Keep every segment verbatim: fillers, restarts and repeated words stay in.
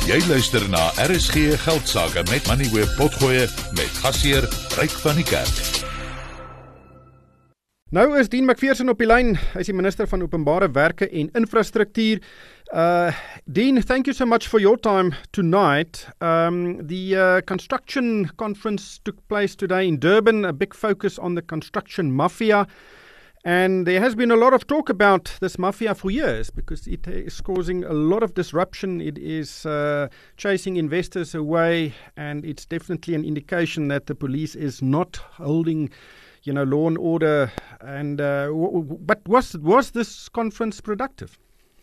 Jy luister na R S G Geldsaake met Moneyweb Potgoe met gasheer Ryk van die Kerk. Nou is Dean McPherson op die lyn. Hy is die minister van Openbare Werke en Infrastruktuur. Uh, Dean, thank you so much for your time tonight. Um, the uh, construction conference took place today in Durban, a big focus on the construction mafia. And there has been a lot of talk about this mafia for years because it is causing a lot of disruption. It is uh, chasing investors away, and it's definitely an indication that the police is not holding, you know, law and order. And uh, w- w- but was was this conference productive?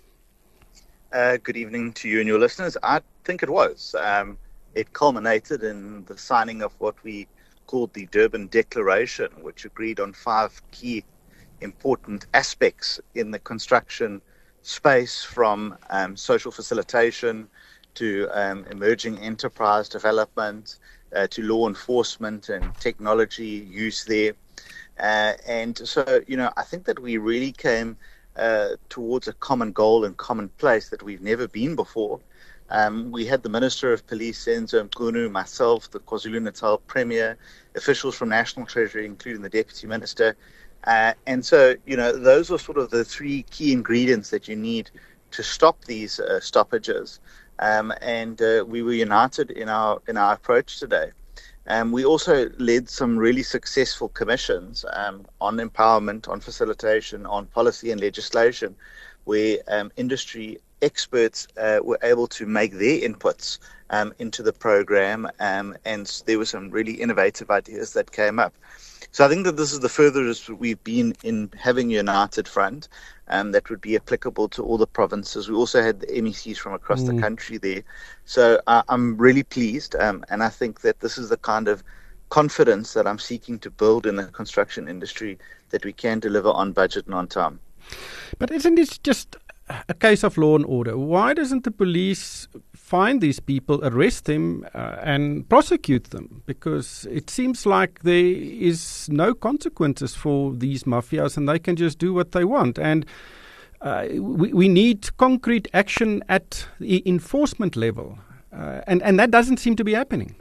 Uh, good evening to you and your listeners. I think it was. Um, it culminated in the signing of what we called the Durban Declaration, which agreed on five key important aspects in the construction space, from um, social facilitation to um, emerging enterprise development uh, to law enforcement and technology use there. Uh, and so, you know, I think that we really came uh, towards a common goal and common place that we've never been before. Um, we had the Minister of Police, Senzo Mchunu, myself, the KwaZulu-Natal Premier, officials from National Treasury, including the Deputy Minister. Uh, and so, you know, those are sort of the three key ingredients that you need to stop these uh, stoppages. Um, and uh, we were united in our in our approach today. Um, we also led some really successful commissions um, on empowerment, on facilitation, on policy and legislation, where um, industry experts uh, were able to make their inputs um, into the program, um, and there were some really innovative ideas that came up. So I think that this is the furthest we've been in having a united front um, that would be applicable to all the provinces. We also had the M E Cs from across mm. the country there. So uh, I'm really pleased, um, and I think that this is the kind of confidence that I'm seeking to build in the construction industry, that we can deliver on budget and on time. But isn't it just a case of law and order? Why doesn't the police find these people, arrest them uh, and prosecute them? Because it seems like there is no consequences for these mafias and they can just do what they want. And uh, we, we need concrete action at the enforcement level. Uh, and, and that doesn't seem to be happening.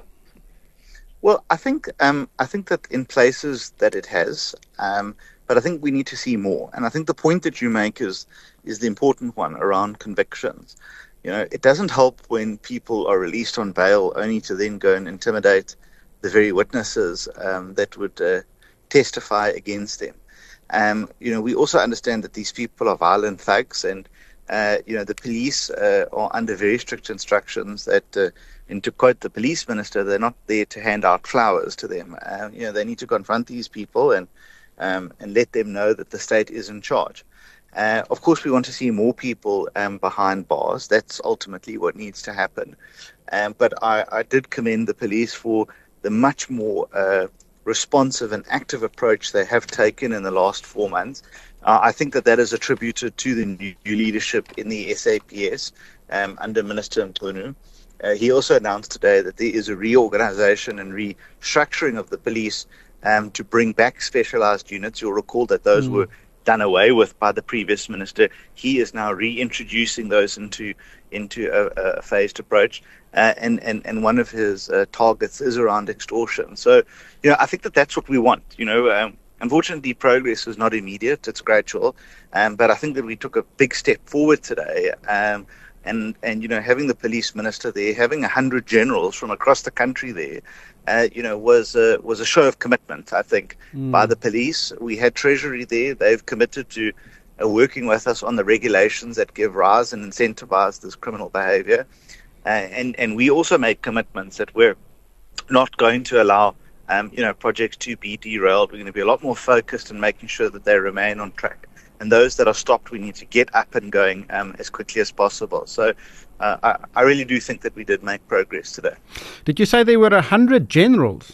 Well, I think um, I think that in places that it has, um, but I think we need to see more. And I think the point that you make is is the important one around convictions. You know, it doesn't help when people are released on bail only to then go and intimidate the very witnesses um, that would uh, testify against them. Um, you know, we also understand that these people are violent thugs, and uh, you know, the police uh, are under very strict instructions that, uh, and to quote the police minister, they're not there to hand out flowers to them. Uh, you know, they need to confront these people and um, and let them know that the state is in charge. Uh, of course, we want to see more people um, behind bars. That's ultimately what needs to happen. Um, but I, I did commend the police for the much more uh, responsive and active approach they have taken in the last four months. Uh, I think that that is attributed to the new leadership in the S A P S um, under Minister Mchunu. Uh, he also announced today that there is a reorganization and restructuring of the police um, to bring back specialized units. You'll recall that those mm. were done away with by the previous minister. He is now reintroducing those into into a, a phased approach, uh, and and and one of his uh, targets is around extortion. So, you know, I think that that's what we want. You know, um, unfortunately, progress is not immediate; it's gradual. Um, but I think that we took a big step forward today. Um, and and you know, having the police minister there, having a hundred generals from across the country there. Uh, you know, was a, was a show of commitment, I think, mm. by the police. We had Treasury there. They've committed to uh, working with us on the regulations that give rise and incentivize this criminal behavior. Uh, and, and we also made commitments that we're not going to allow, um, you know, projects to be derailed. We're going to be a lot more focused in making sure that they remain on track. And those that are stopped, we need to get up and going um, as quickly as possible. So uh, I, I really do think that we did make progress today. Did you say there were a hundred generals?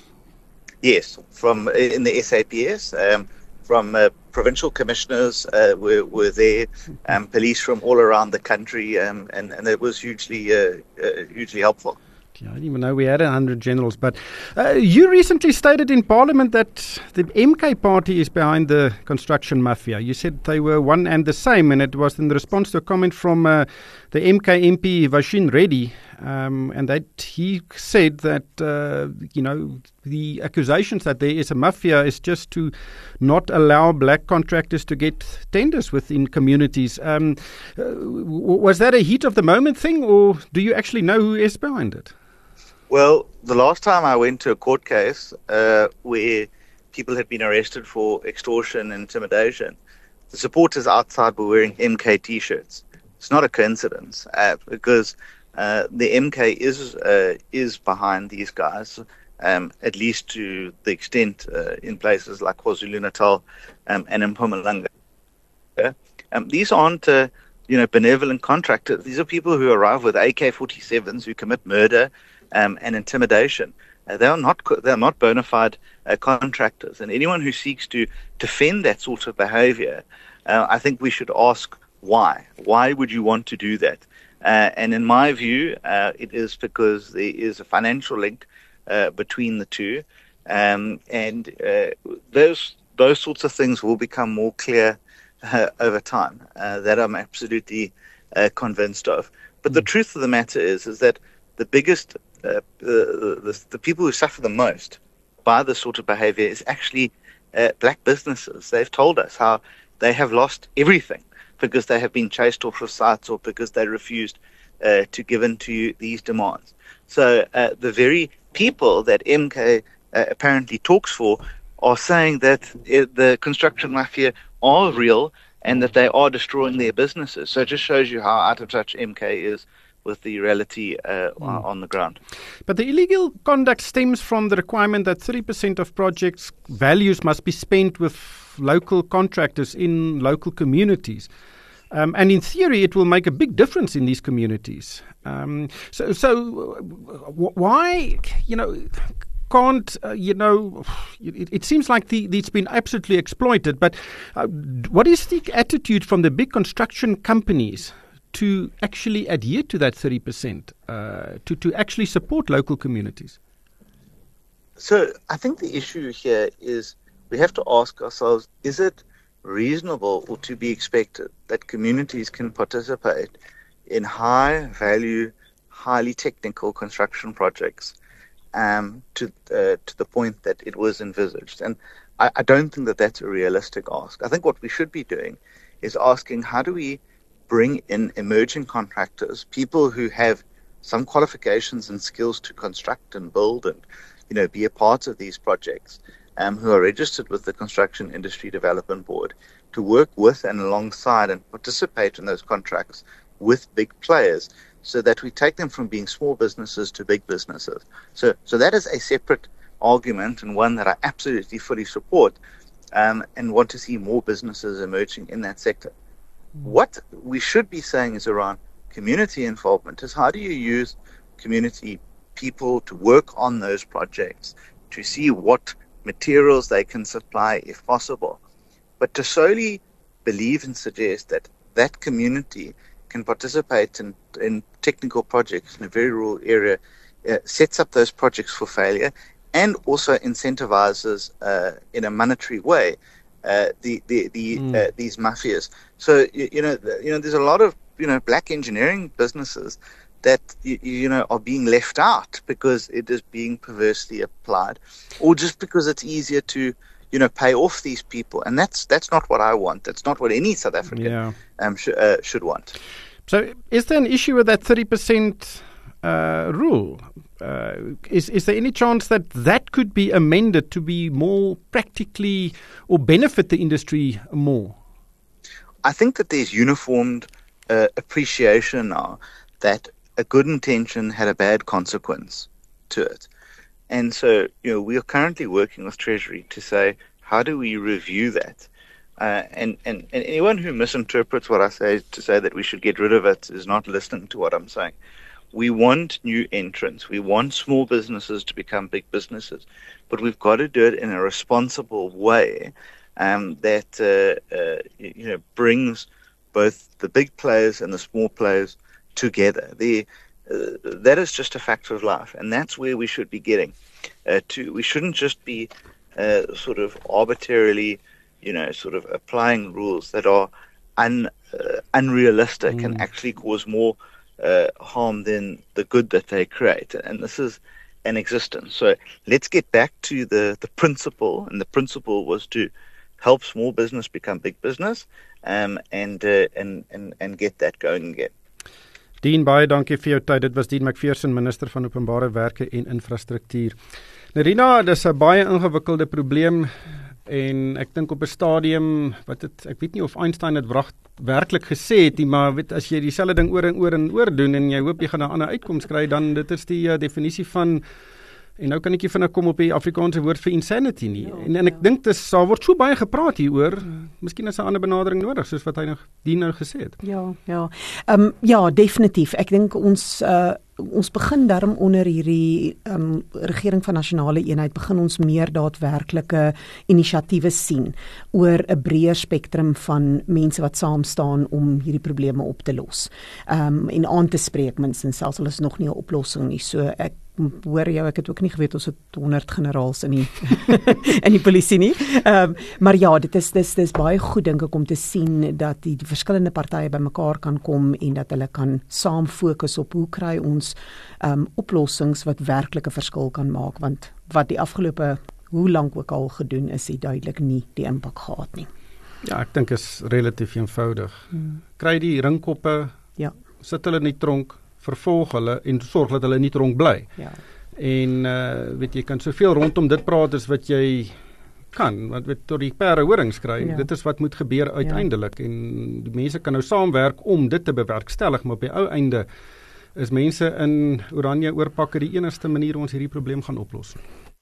Yes, from in the S A P S, um, from uh, provincial commissioners uh, were, were there, um, police from all around the country, um, and, and it was hugely, uh, uh, hugely helpful. I didn't even know we had a hundred generals. But uh, you recently stated in Parliament that the M K party is behind the construction mafia. You said they were one and the same, and it was in response to a comment from uh, the M K M P Vashin Reddy. um, and that he said that uh, you know the accusations that there is a mafia is just to not allow black contractors to get tenders within communities. Um, uh, was that a heat of the moment thing, or do you actually know who is behind it? Well, the last time I went to a court case uh, where people had been arrested for extortion and intimidation, the supporters outside were wearing M K T-shirts. It's not a coincidence uh, because uh, the M K is uh, is behind these guys, um, at least to the extent uh, in places like KwaZulu-Natal um, and in Mpumalanga. Um, these aren't uh, you know benevolent contractors. These are people who arrive with A K forty-sevens who commit murder um, and intimidation. Uh, they are not they are not bona fide uh, contractors, and anyone who seeks to defend that sort of behavior, uh, I think we should ask why. Why would you want to do that? Uh, and in my view, uh, it is because there is a financial link uh, between the two, um, and uh, those those sorts of things will become more clear uh, over time. Uh, that I'm absolutely uh, convinced of. But the truth of the matter is, is that the biggest Uh, the, the, the people who suffer the most by this sort of behavior is actually uh, black businesses. They've told us how they have lost everything because they have been chased off of sites or because they refused uh, to give in to these demands. So uh, the very people that M K uh, apparently talks for are saying that uh, the construction mafia are real and that they are destroying their businesses. So it just shows you how out of touch M K is with the reality uh, mm. on the ground. But the illegal conduct stems from the requirement that thirty percent of projects' values must be spent with local contractors in local communities. Um, and in theory, it will make a big difference in these communities. Um, so, so w- why, you know, can't, uh, you know, it, it seems like the, it's been absolutely exploited. But uh, what is the attitude from the big construction companies to actually adhere to that thirty percent, uh, to, to actually support local communities? So I think the issue here is we have to ask ourselves, is it reasonable or to be expected that communities can participate in high-value, highly technical construction projects um, to uh, to the point that it was envisaged? And I, I don't think that that's a realistic ask. I think what we should be doing is asking, how do we bring in emerging contractors, people who have some qualifications and skills to construct and build and, you know, be a part of these projects, um, who are registered with the Construction Industry Development Board, to work with and alongside and participate in those contracts with big players, so that we take them from being small businesses to big businesses. So, so that is a separate argument and one that I absolutely fully support, um, and want to see more businesses emerging in that sector. What we should be saying is around community involvement is how do you use community people to work on those projects, to see what materials they can supply if possible. But to solely believe and suggest that that community can participate in, in technical projects in a very rural area uh, sets up those projects for failure and also incentivizes uh, in a monetary way Uh, the the, the mm. uh, these mafias. So you, you know the, you know there's a lot of you know black engineering businesses that you, you know are being left out because it is being perversely applied, or just because it's easier to you know pay off these people, and that's that's not what I want. That's not what any South African yeah. um, sh- uh, should want. So is there an issue with that thirty percent uh, rule? Uh, is is there any chance that that could be amended to be more practically or benefit the industry more? I think that there's uniformed uh, appreciation now that a good intention had a bad consequence to it. And so, you know, we are currently working with Treasury to say, how do we review that? Uh, and, and, and anyone who misinterprets what I say to say that we should get rid of it is not listening to what I'm saying. We want new entrants. We want small businesses to become big businesses, but we've got to do it in a responsible way um, that uh, uh, you know brings both the big players and the small players together. The, uh, that is just a fact of life, and that's where we should be getting uh, to. We shouldn't just be uh, sort of arbitrarily, you know, sort of applying rules that are un, uh, unrealistic mm. and actually cause more uh, harm than the good that they create. And this is an existence. So let's get back to the, the principle, and the principle was to help small business become big business, um, and, uh, and, and, and get that going again. Dean, baie dankie vir jou tyd. Dit was Dean McPherson, minister van Openbare Werke en Infrastruktuur. Nerina, dis 'n baie ingewikkelde probleem, en ek dink op 'n stadium, wat het, ek weet nie of Einstein dit werklik gesê het nie, maar weet, as jy dieselfde ding oor en oor en oor doen, en jy hoop jy gaan 'n ander uitkoms kry, dan dit is die uh, definisie van, en nou kan ek nie vinnig kom op die Afrikaanse woord vir insanity nie. Ja, en, en ek ja. dink dis, daar word so baie gepraat hieroor, miskien is 'n ander benadering nodig, soos wat hy nou, die nou gesê het. Ja, ja. Um, ja, definitief. Ek dink ons uh, ons begin daarom onder hierdie um, regering van nasionale eenheid, begin ons meer daadwerklike inisiatiewe sien oor 'n breër spektrum van mense wat saam staan om hierdie probleme op te los. Um, en aan te spreek, minstens, selfs al is nog nie 'n oplossing nie. So ek hoor jou, ek het ook nie geweet ons het honderd generaals in die in die polisie nie. Um, maar ja, dit is dis dis baie goed dink ek om te sien dat die, die verskillende partye bymekaar kan kom en dat hulle kan saam fokus op hoe kry ons um, oplossings wat werklik 'n verskil kan maak, want wat die afgelope hoe lank ook al gedoen is, het duidelik nie die impak gehad nie. Ja, ek dink is relatief eenvoudig. Hmm. Kry die ringkoppe, ja. sit hulle in die tronk, vervolg hulle en sorg dat hulle nie tronk bly. Ja. En uh, weet jy, kan soveel rondom dit praat as wat jy kan, want weet, tot die perde horings kry, ja. dit is wat moet gebeur uiteindelik, ja. en die mense kan nou saamwerk om dit te bewerkstellig, maar op die ou einde is mense in oranje oorpakke die enigste manier ons hierdie probleem gaan oplos.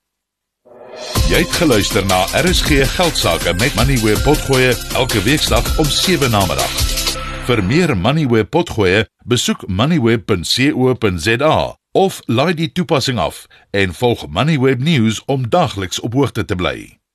Jy het geluister na R S G Geldsaake met Moneyweb Potgoe elke weeksdag om sewe namiddag. Vir meer Moneyweb Potgoe, besoek moneyweb punt co punt za of laai die toepassing af en volg Moneyweb News om daagliks op hoogte te bly.